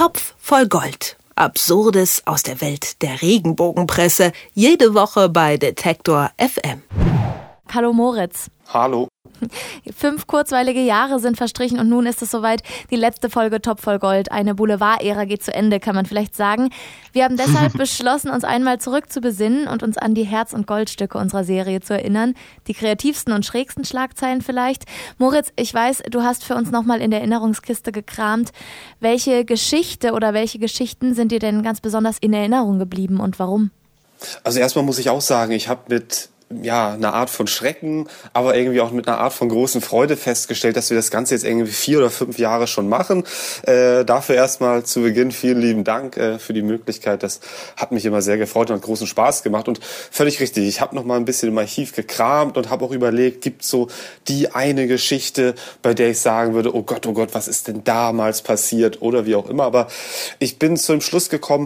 Topf voll Gold. Absurdes aus der Welt der Regenbogenpresse. Jede Woche bei Detektor FM. Hallo Moritz. Hallo. 5 kurzweilige Jahre sind verstrichen und nun ist es soweit. Die letzte Folge Topf voll Gold. Eine Boulevard-Ära geht zu Ende, kann man vielleicht sagen. Wir haben deshalb beschlossen, uns einmal zurückzubesinnen und uns an die Herz- und Goldstücke unserer Serie zu erinnern. Die kreativsten und schrägsten Schlagzeilen vielleicht. Moritz, ich weiß, du hast für uns nochmal in der Erinnerungskiste gekramt. Welche Geschichte oder welche Geschichten sind dir denn ganz besonders in Erinnerung geblieben und warum? Also erstmal muss ich auch sagen, ich habe mit einer Art von Schrecken, aber irgendwie auch mit einer Art von großen Freude festgestellt, dass wir das Ganze jetzt irgendwie 4 oder 5 Jahre schon machen. Dafür erstmal zu Beginn vielen lieben Dank für die Möglichkeit. Das hat mich immer sehr gefreut und hat großen Spaß gemacht. Und völlig richtig, ich habe noch mal ein bisschen im Archiv gekramt und habe auch überlegt, gibt es so die eine Geschichte, bei der ich sagen würde, oh Gott, was ist denn damals passiert oder wie auch immer. Aber ich bin zu dem Schluss gekommen,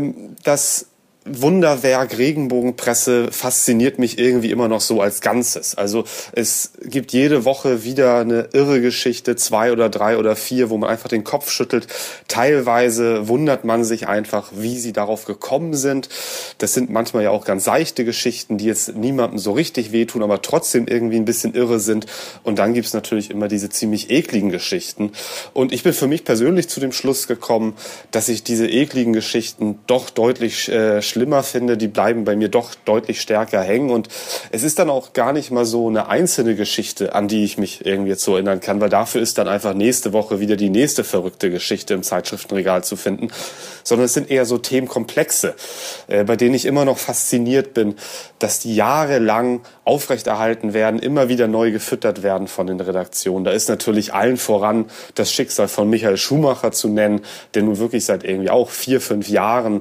dass Wunderwerk Regenbogenpresse fasziniert mich irgendwie immer noch so als Ganzes. Also es gibt jede Woche wieder eine irre Geschichte, 2 oder 3 oder 4, wo man einfach den Kopf schüttelt. Teilweise wundert man sich einfach, wie sie darauf gekommen sind. Das sind manchmal ja auch ganz seichte Geschichten, die jetzt niemandem so richtig wehtun, aber trotzdem irgendwie ein bisschen irre sind. Und dann gibt's natürlich immer diese ziemlich ekligen Geschichten. Und ich bin für mich persönlich zu dem Schluss gekommen, dass ich diese ekligen Geschichten doch deutlich schlimmer finde, die bleiben bei mir doch deutlich stärker hängen und es ist dann auch gar nicht mal so eine einzelne Geschichte, an die ich mich irgendwie jetzt so erinnern kann, weil dafür ist dann einfach nächste Woche wieder die nächste verrückte Geschichte im Zeitschriftenregal zu finden, sondern es sind eher so Themenkomplexe, bei denen ich immer noch fasziniert bin, dass die jahrelang aufrechterhalten werden, immer wieder neu gefüttert werden von den Redaktionen. Da ist natürlich allen voran das Schicksal von Michael Schumacher zu nennen, der nun wirklich seit irgendwie auch 4, 5 Jahren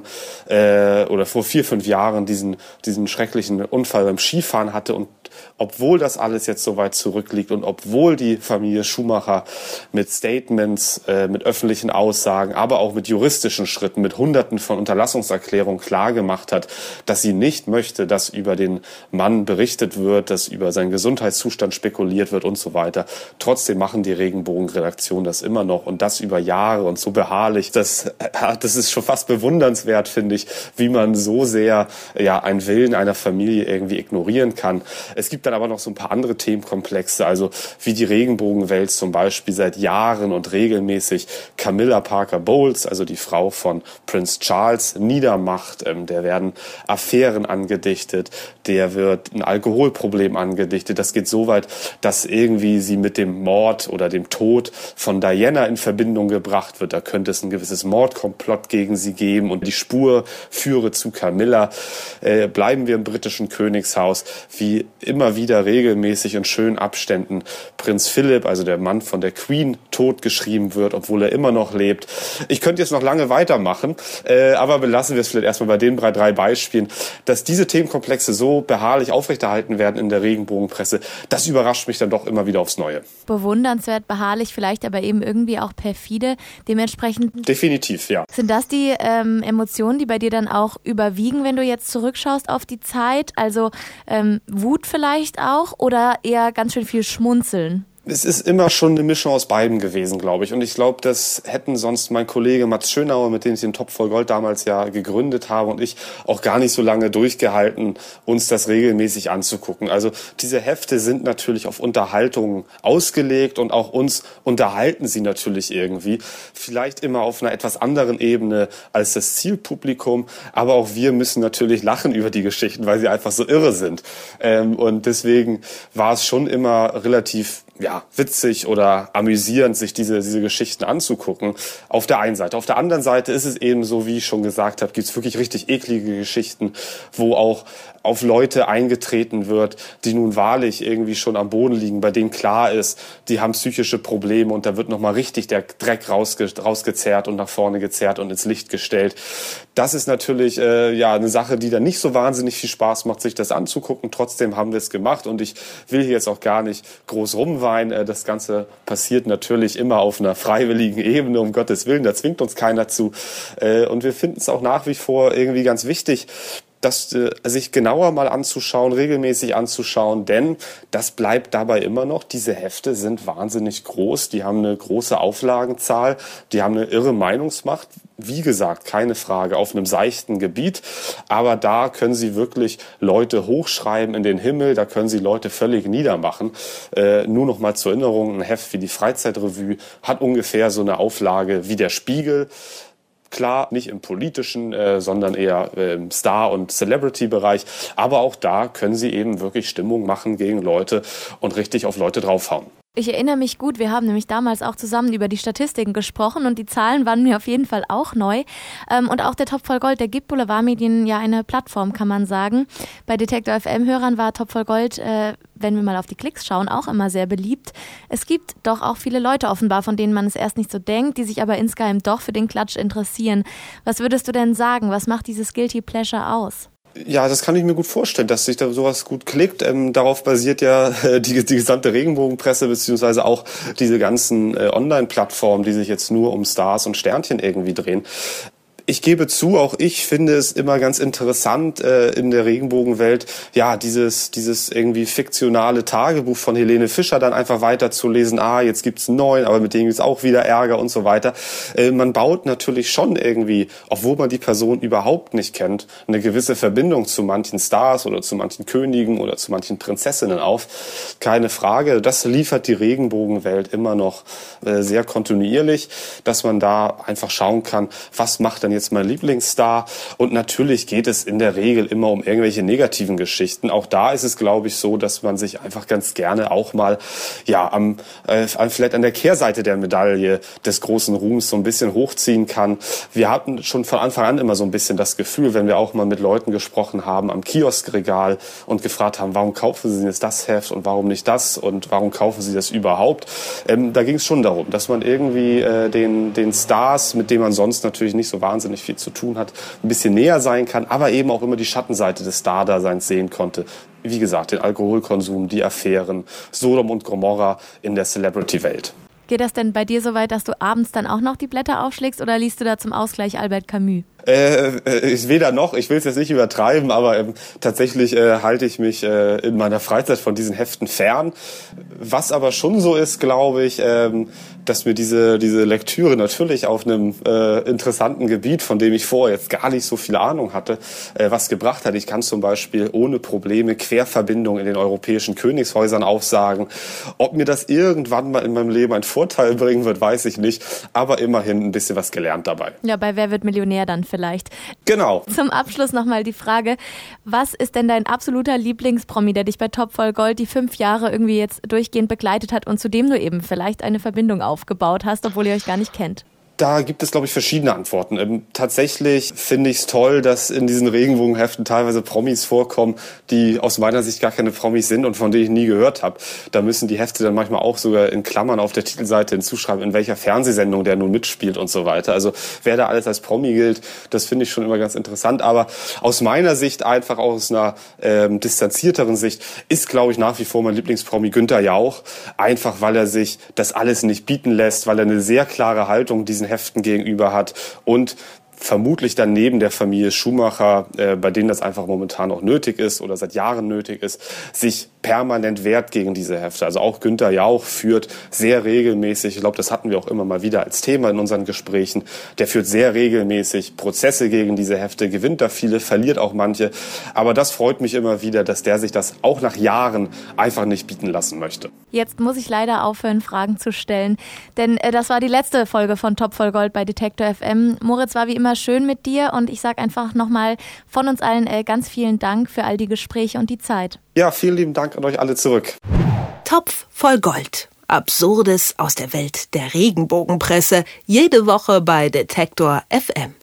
oder vor 4, 5 Jahren diesen schrecklichen Unfall beim Skifahren hatte und obwohl das alles jetzt so weit zurückliegt und obwohl die Familie Schumacher mit Statements, mit öffentlichen Aussagen, aber auch mit juristischen Schritten, mit Hunderten von Unterlassungserklärungen klargemacht hat, dass sie nicht möchte, dass über den Mann berichtet wird, dass über seinen Gesundheitszustand spekuliert wird und so weiter. Trotzdem machen die Regenbogenredaktionen das immer noch und das über Jahre und so beharrlich. Das ist schon fast bewundernswert, finde ich, wie man so sehr einen Willen einer Familie irgendwie ignorieren kann. Es gibt dann aber noch so ein paar andere Themenkomplexe, also wie die Regenbogenwelt zum Beispiel seit Jahren und regelmäßig Camilla Parker Bowles, also die Frau von Prince Charles, niedermacht. Der werden Affären angedichtet, der wird ein Alkoholproblem angedichtet. Das geht so weit, dass irgendwie sie mit dem Mord oder dem Tod von Diana in Verbindung gebracht wird. Da könnte es ein gewisses Mordkomplott gegen sie geben und die Spur führe zu Camilla. Bleiben wir im britischen Königshaus, wie immer wieder regelmäßig in schönen Abständen Prinz Philipp, also der Mann von der Queen, totgeschrieben wird, obwohl er immer noch lebt. Ich könnte jetzt noch lange weitermachen, aber belassen wir es vielleicht erstmal bei den 3 Beispielen. Dass diese Themenkomplexe so beharrlich aufrechterhalten werden in der Regenbogenpresse, das überrascht mich dann doch immer wieder aufs Neue. Bewundernswert, beharrlich, vielleicht aber eben irgendwie auch perfide. Dementsprechend. Definitiv, ja. Sind das die Emotionen, die bei dir dann auch überwiegen, wenn du jetzt zurückschaust auf die Zeit? Also Wut vielleicht auch oder eher ganz schön viel Schmunzeln? Es ist immer schon eine Mischung aus beiden gewesen, glaube ich. Und ich glaube, das hätten sonst mein Kollege Mats Schönauer, mit dem ich den Topf voll Gold damals ja gegründet habe, und ich auch gar nicht so lange durchgehalten, uns das regelmäßig anzugucken. Also diese Hefte sind natürlich auf Unterhaltung ausgelegt und auch uns unterhalten sie natürlich irgendwie. Vielleicht immer auf einer etwas anderen Ebene als das Zielpublikum. Aber auch wir müssen natürlich lachen über die Geschichten, weil sie einfach so irre sind. Und deswegen war es schon immer relativ witzig oder amüsierend, sich diese Geschichten anzugucken. Auf der einen Seite. Auf der anderen Seite ist es eben so, wie ich schon gesagt habe, gibt es wirklich richtig eklige Geschichten, wo auch auf Leute eingetreten wird, die nun wahrlich irgendwie schon am Boden liegen, bei denen klar ist, die haben psychische Probleme und da wird nochmal richtig der Dreck rausgezerrt und nach vorne gezerrt und ins Licht gestellt. Das ist natürlich eine Sache, die dann nicht so wahnsinnig viel Spaß macht, sich das anzugucken. Trotzdem haben wir es gemacht und ich will hier jetzt auch gar nicht groß rumweinen. Das Ganze passiert natürlich immer auf einer freiwilligen Ebene, um Gottes Willen, da zwingt uns keiner zu. Und wir finden es auch nach wie vor irgendwie ganz wichtig, das sich genauer mal anzuschauen, regelmäßig anzuschauen, denn das bleibt dabei immer noch. Diese Hefte sind wahnsinnig groß, die haben eine große Auflagenzahl, die haben eine irre Meinungsmacht. Wie gesagt, keine Frage, auf einem seichten Gebiet, aber da können Sie wirklich Leute hochschreiben in den Himmel, da können Sie Leute völlig niedermachen. Nur noch mal zur Erinnerung, ein Heft wie die Freizeitrevue hat ungefähr so eine Auflage wie der Spiegel. Klar, nicht im politischen, sondern eher im Star- und Celebrity-Bereich. Aber auch da können Sie eben wirklich Stimmung machen gegen Leute und richtig auf Leute draufhauen. Ich erinnere mich gut, wir haben nämlich damals auch zusammen über die Statistiken gesprochen und die Zahlen waren mir auf jeden Fall auch neu. Und auch der Topf voll Gold, der gibt Boulevardmedien ja eine Plattform, kann man sagen. Bei Detektor FM-Hörern war Topf voll Gold, wenn wir mal auf die Klicks schauen, auch immer sehr beliebt. Es gibt doch auch viele Leute offenbar, von denen man es erst nicht so denkt, die sich aber insgeheim doch für den Klatsch interessieren. Was würdest du denn sagen? Was macht dieses Guilty Pleasure aus? Ja, das kann ich mir gut vorstellen, dass sich da sowas gut klickt. Darauf basiert ja die gesamte Regenbogenpresse, beziehungsweise auch diese ganzen Online-Plattformen, die sich jetzt nur um Stars und Sternchen irgendwie drehen. Ich gebe zu, auch ich finde es immer ganz interessant in der Regenbogenwelt, ja, dieses irgendwie fiktionale Tagebuch von Helene Fischer dann einfach weiterzulesen. Jetzt gibt's einen neuen, aber mit dem gibt's auch wieder Ärger und so weiter. Man baut natürlich schon irgendwie, obwohl man die Person überhaupt nicht kennt, eine gewisse Verbindung zu manchen Stars oder zu manchen Königen oder zu manchen Prinzessinnen auf. Keine Frage. Das liefert die Regenbogenwelt immer noch sehr kontinuierlich, dass man da einfach schauen kann, was macht denn jetzt mein Lieblingsstar, und natürlich geht es in der Regel immer um irgendwelche negativen Geschichten. Auch da ist es, glaube ich, so, dass man sich einfach ganz gerne auch mal vielleicht an der Kehrseite der Medaille des großen Ruhms so ein bisschen hochziehen kann. Wir hatten schon von Anfang an immer so ein bisschen das Gefühl, wenn wir auch mal mit Leuten gesprochen haben am Kioskregal und gefragt haben, warum kaufen Sie jetzt das Heft und warum nicht das und warum kaufen Sie das überhaupt? Da ging es schon darum, dass man irgendwie den Stars, mit denen man sonst natürlich nicht so wahnsinnig viel zu tun hat, ein bisschen näher sein kann, aber eben auch immer die Schattenseite des Star-Daseins sehen konnte. Wie gesagt, den Alkoholkonsum, die Affären, Sodom und Gomorra in der Celebrity-Welt. Geht das denn bei dir so weit, dass du abends dann auch noch die Blätter aufschlägst oder liest du da zum Ausgleich Albert Camus? Weder noch, ich will es jetzt nicht übertreiben, aber tatsächlich halte ich mich in meiner Freizeit von diesen Heften fern. Was aber schon so ist, glaube ich, dass mir diese Lektüre natürlich auf einem interessanten Gebiet, von dem ich vorher jetzt gar nicht so viel Ahnung hatte, was gebracht hat. Ich kann zum Beispiel ohne Probleme Querverbindungen in den europäischen Königshäusern aufsagen. Ob mir das irgendwann mal in meinem Leben einen Vorteil bringen wird, weiß ich nicht, aber immerhin ein bisschen was gelernt dabei. Ja, bei Wer wird Millionär dann vielleicht. Genau. Zum Abschluss nochmal die Frage, was ist denn dein absoluter Lieblingspromi, der dich bei Topf voll Gold die 5 Jahre irgendwie jetzt durchgehend begleitet hat und zu dem du eben vielleicht eine Verbindung aufgebaut hast, obwohl ihr euch gar nicht kennt? Da gibt es, glaube ich, verschiedene Antworten. Tatsächlich finde ich es toll, dass in diesen Regenbogenheften teilweise Promis vorkommen, die aus meiner Sicht gar keine Promis sind und von denen ich nie gehört habe. Da müssen die Hefte dann manchmal auch sogar in Klammern auf der Titelseite hinzuschreiben, in welcher Fernsehsendung der nun mitspielt und so weiter. Also wer da alles als Promi gilt, das finde ich schon immer ganz interessant. Aber aus meiner Sicht, einfach aus einer distanzierteren Sicht, ist, glaube ich, nach wie vor mein Lieblingspromi Günther Jauch. Einfach, weil er sich das alles nicht bieten lässt, weil er eine sehr klare Haltung diesen Heften gegenüber hat und vermutlich dann neben der Familie Schumacher, bei denen das einfach momentan auch nötig ist oder seit Jahren nötig ist, sich permanent wehrt gegen diese Hefte. Also auch Günther Jauch führt sehr regelmäßig, ich glaube, das hatten wir auch immer mal wieder als Thema in unseren Gesprächen, der führt sehr regelmäßig Prozesse gegen diese Hefte, gewinnt da viele, verliert auch manche. Aber das freut mich immer wieder, dass der sich das auch nach Jahren einfach nicht bieten lassen möchte. Jetzt muss ich leider aufhören, Fragen zu stellen, denn das war die letzte Folge von Topf voll Gold bei Detektor FM. Moritz, war wie immer schön mit dir und ich sage einfach nochmal von uns allen ganz vielen Dank für all die Gespräche und die Zeit. Ja, vielen lieben Dank an euch alle zurück. Topf voll Gold. Absurdes aus der Welt der Regenbogenpresse. Jede Woche bei Detektor FM.